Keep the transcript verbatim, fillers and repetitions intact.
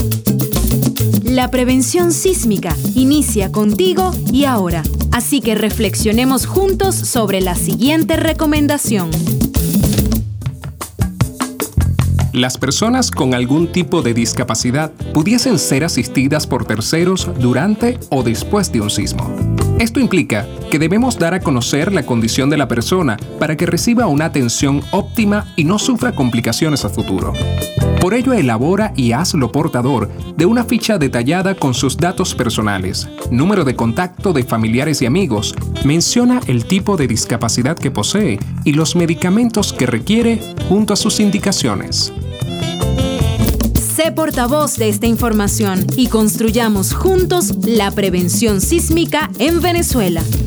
La prevención sísmica inicia contigo y ahora, así que reflexionemos juntos sobre la siguiente recomendación. Las personas con algún tipo de discapacidad pudiesen ser asistidas por terceros durante o después de un sismo. Esto implica que debemos dar a conocer la condición de la persona para que reciba una atención óptima y no sufra complicaciones a futuro. Por ello, elabora y hazlo portador de una ficha detallada con sus datos personales, número de contacto de familiares y amigos, menciona el tipo de discapacidad que posee y los medicamentos que requiere junto a sus indicaciones. Sé portavoz de esta información y construyamos juntos la prevención sísmica en Venezuela.